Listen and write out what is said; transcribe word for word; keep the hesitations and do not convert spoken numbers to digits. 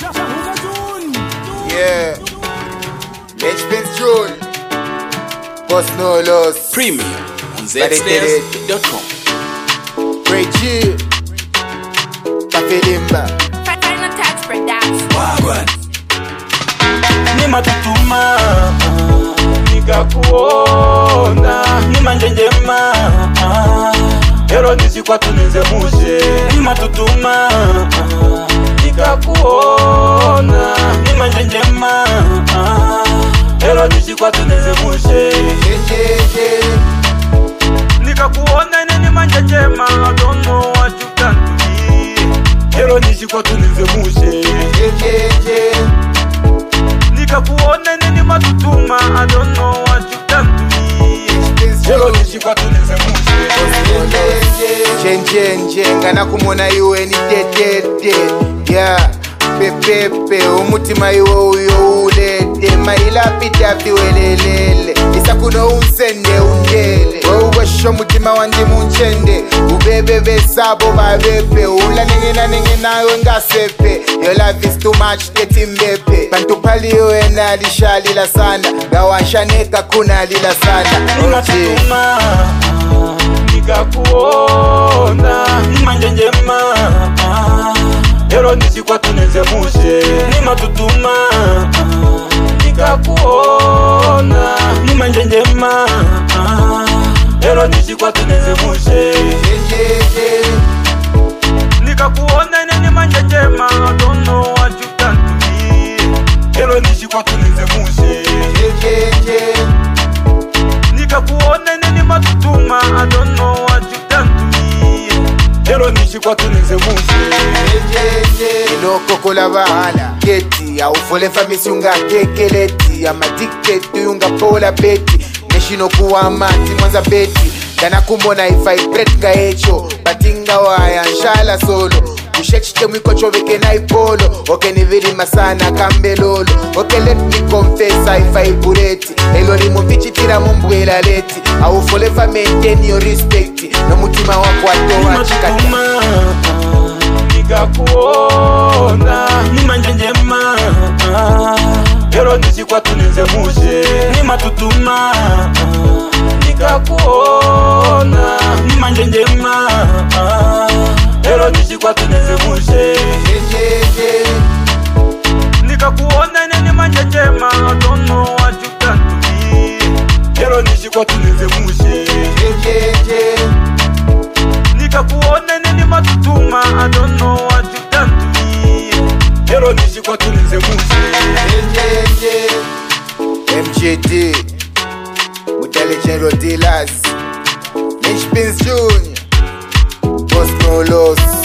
Yeah, H-Pins June, Boss No Loss, Premium on Z Stairs dot com. Great G, Kafilimba, Final Touch Production. Wagwan. Nima tutuma nikakuona nima njenjema ero nishikwa tunize mushe nima tutuma nikakuona nima njenjema ero nishikwa tunize mushe nikakuona nima njenjema I don't know what you done to me ero nishikwa tunize mushe nikakuona nini matutuma I don't know what you done to me Hello nishikwa tunize mushe Nje nje ngana kumona iwe ni tetete. Yeah, pepepe umutima iwe uyo ulete maila pita fiwelelele isa kuno unsende ungele wawasho mutima wandi munchende ubebe besabo babepe ula ningena ningena wengasepe your love is too much tetimbepe bantu paliwe na lishalila sana gawashaneka kuna lila sana Nimatutuma nikakuona nima njenjema ero nishikwa tunize mushe nimatutuma nikakuona nima njenjema ero nishikwa tunize mushe nikakuona nima njenjema I don't know what you done to me ero nishikwa tunize mushe nikakuona nini matutuma I don't know what you done to me ero nishikwa tunize mushe inoko kola bahala keti awufole famisi unga kekeleti amatiketi unga pola beti neshino kuwa mati mwanza beti dana kumona ivibrate nga echo batinga waya nshala solo ushechite mwikocho veke na ipolo oke ni vilima sana kambelolo oke let me confess I vibrate elo ni mumpichitira mumbwela leti awufole fa maintain your respect no mutima wako atoa chikata nikakuona nima njenjema ero nishikwa tunize mushe nima tutuma nikakuona nima njenjema ero nishikwa tunize mushe nikakuona nima njenjema I don't know what you done to me ero nishikwa tunize mushe nikakuona nini matutuma I don't know what you done to me ero nishikwa tunize mushe M J D Mudale General Dealers H-Pins June Boss No Loss